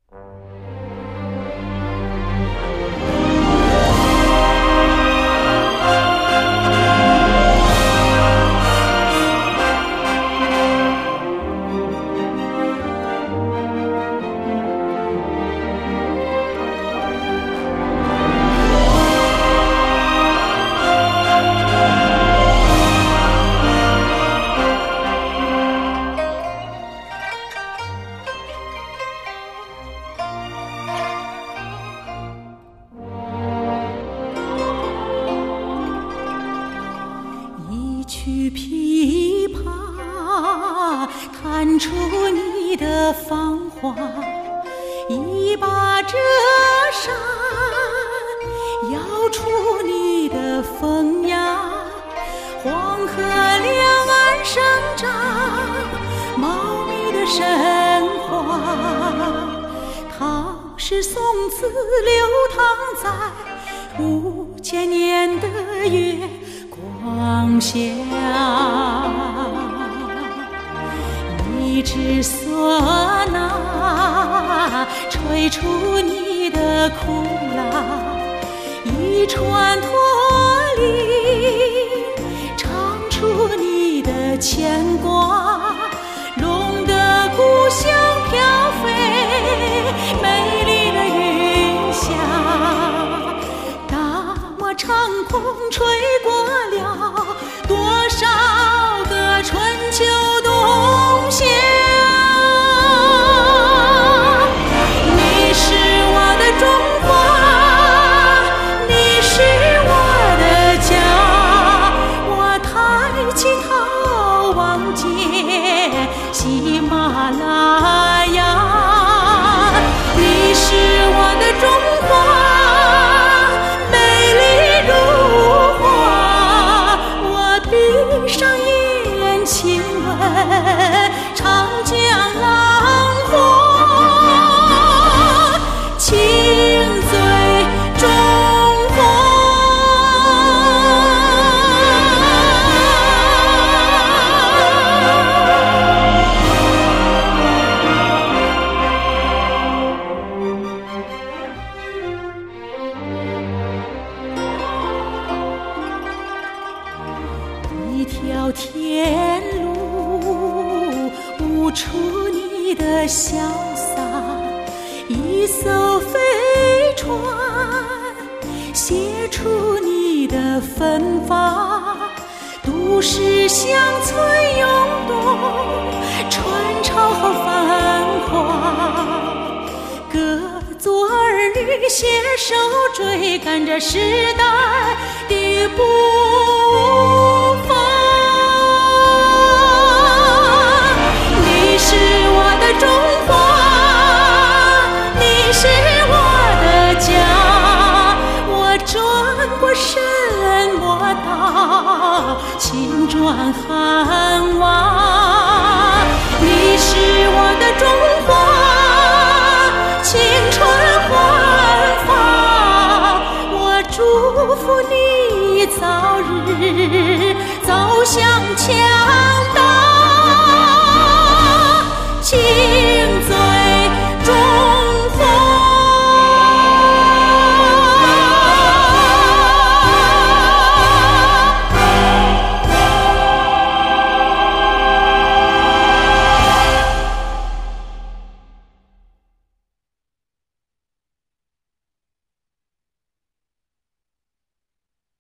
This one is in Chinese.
曲琵琶弹出你的芳华，一把折扇摇出你的风雅。黄河两岸生长茂密的神话，唐诗宋词流淌在5000年的月光下。一支唢呐吹出你的苦辣，一串驼铃唱出你的牵挂，龙的故乡飘飞美丽的云霞，大马长空吹过了多少个春秋冬夏。你是我的中华，你是我的家，我抬起头望见喜马拉雅。你是我的中华，美丽如画，我闭上眼亲吻长江浪花，亲醉中华。一条天路悟出你的潇洒，一艘飞船写出你的芬芳，都市乡村涌动春潮和繁华，各族儿女携手追赶着时代的步伐。